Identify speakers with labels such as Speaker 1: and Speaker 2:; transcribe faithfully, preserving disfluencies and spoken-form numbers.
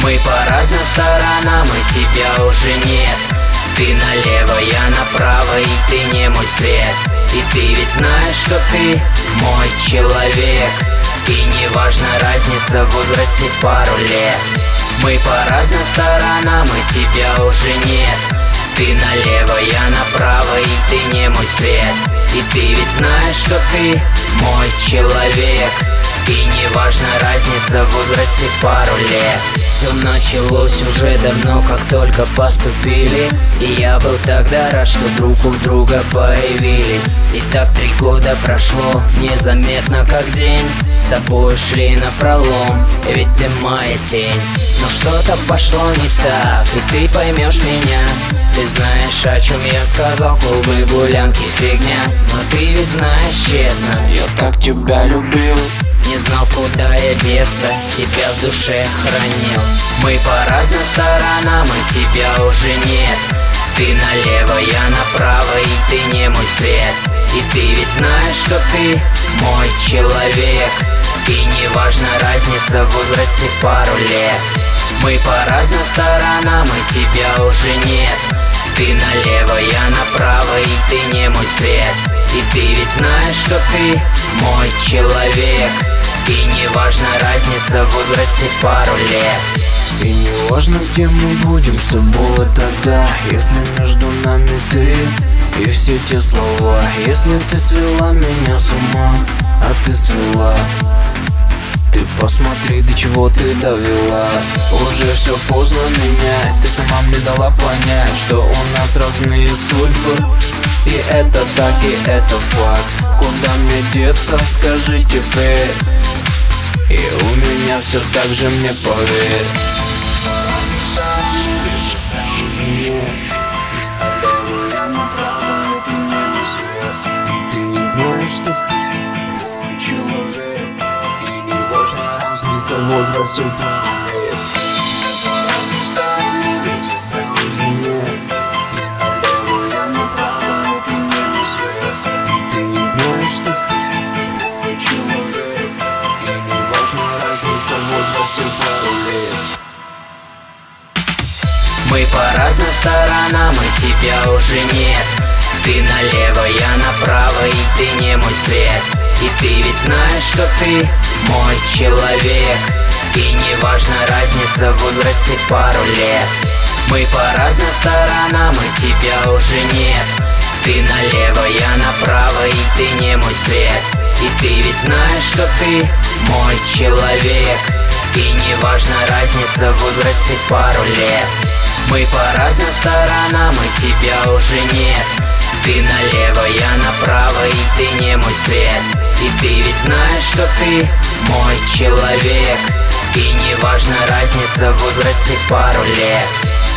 Speaker 1: Мы по разным сторонам, и тебя уже нет. Ты налево, я направо, и ты не мой свет. И ты ведь знаешь, что ты мой человек. И не важна разница в возрасте в пару лет. Мы по разным сторонам, и тебя уже нет. Ты налево, я направо, и ты не мой свет. И ты ведь знаешь, что ты мой человек. И не важна разница в возрасте в пару лет. Все началось уже давно, как только поступили. И я был тогда рад, что друг у друга появились. И так три года прошло, незаметно как день. С тобой шли напролом, ведь ты моя тень. Но что-то пошло не так, и ты поймешь меня. Ты знаешь, о чем я сказал, клубы, гулянки, фигня. Но ты ведь знаешь честно, я так тебя любил. Не знал, куда я деться, тебя в душе хранил. Мы по разным сторонам, и тебя уже нет. Ты налево, я направо, и ты не мой свет. И ты ведь знаешь, что ты мой человек. И не важна разница в возрасте в пару лет. Мы по разным сторонам, и тебя уже нет. Ты налево, я направо, и ты не мой свет. И ты ведь знаешь, что ты мой человек. И не важна разница в возрасте в пару лет.
Speaker 2: И не важно, где мы будем с тобой тогда, если между нами ты и все те слова. Если ты свела меня с ума, а ты свела. Ты посмотри, до чего ты довела. Уже все поздно менять. Ты сама мне дала понять, что у нас разные судьбы. И это так, и это факт. Куда мне деться, скажи теперь. И у меня все так же, мне поверь. Ты не знаешь, что ты человек. И не важна разница в возрасте.
Speaker 1: Мы по разным сторонам, и тебя уже нет. Ты налево, я направо, и ты не мой свет. И ты ведь знаешь, что ты мой человек. И не важна разница в возрасте в пару лет. Мы по разным сторонам, и тебя уже нет. Ты налево, я направо, и ты не мой свет. И ты ведь знаешь, что ты мой человек. И не важна разница в возрасте в пару лет. Мы по разным сторонам, и тебя уже нет. Ты налево, я направо, и ты не мой свет. И ты ведь знаешь, что ты мой человек. И не важна разница в возрасте в пару лет.